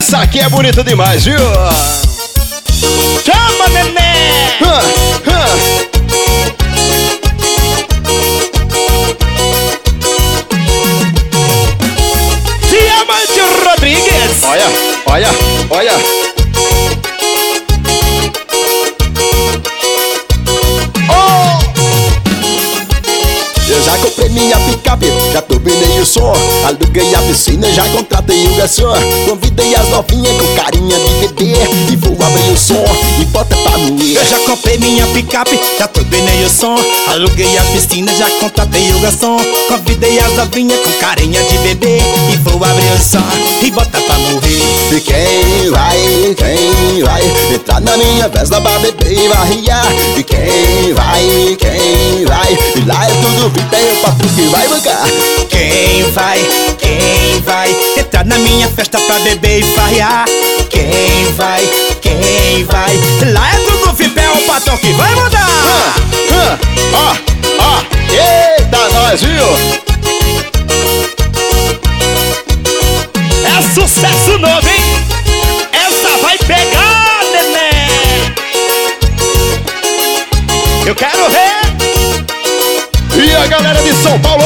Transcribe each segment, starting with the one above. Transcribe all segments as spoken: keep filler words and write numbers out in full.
Essa aqui é bonita demais, viu? Chama, neném! Ah, ah. Diamante Rodrigues! Olha, olha, olha. Eu já comprei minha picape, já turbinei o som, aluguei a piscina, já contratei o garçom. Convidei as novinhas com carinha de bebê e vou abrir o som e bota pra moer. Eu já comprei minha picape, já turbinei o som, aluguei a piscina, já contratei o garçom. Convidei as novinhas com carinha de bebê e vou abrir o som e bota pra morrer. E quem vai, quem vai entrar na minha festa pra beber e varriar? E quem vai, quem vai? E lá é tudo V I P, é o papo que vai bancar. Quem vai, quem vai entrar na minha festa pra beber e farrear? Quem vai, quem vai? Lá é tudo V I P, é o patrão que vai mandar. Ah, ah, ó, ó, eita nós, viu? É sucesso novo, hein? Essa vai pegar, neném! Eu quero ver! E a galera de São Paulo?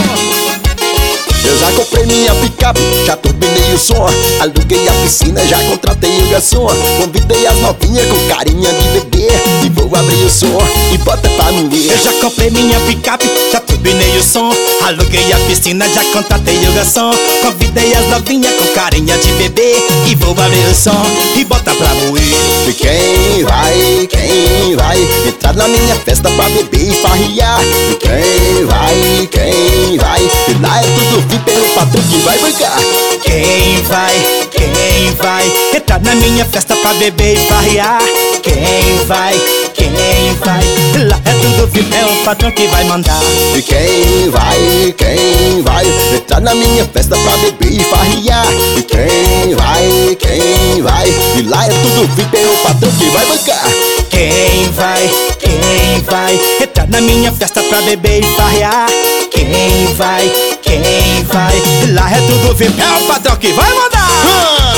Eu já comprei minha picape, já turbinei o som, aluguei a piscina, já contratei o garçom. Convidei as novinhas com carinha de bebê e vou abrir o som e bota pra moer. Eu já comprei minha picape, já turbinei o som, aluguei a piscina, já contratei o garçom. Convidei as novinhas com carinha de bebê e vou abrir o som e bota pra moer. E quem vai, quem vai entrar na minha festa pra beber e farriar? E quem vai, quem vai? E lá é tudo V I P, é o patrão que vai bancar. Quem vai, quem vai entrar na minha festa pra beber e farrear? Quem vai, quem vai? Lá é tudo V I P, é o patrão que vai mandar. E quem vai, quem vai entrar na minha festa pra beber e farriar? E quem vai, quem vai? E lá é tudo V I P, é o patrão que vai bancar. Quem vai, quem vai entrar na minha festa pra beber e farrear? Quem vai, quem vai? Lá é tudo V I P, é o patrão que vai mandar. Ah!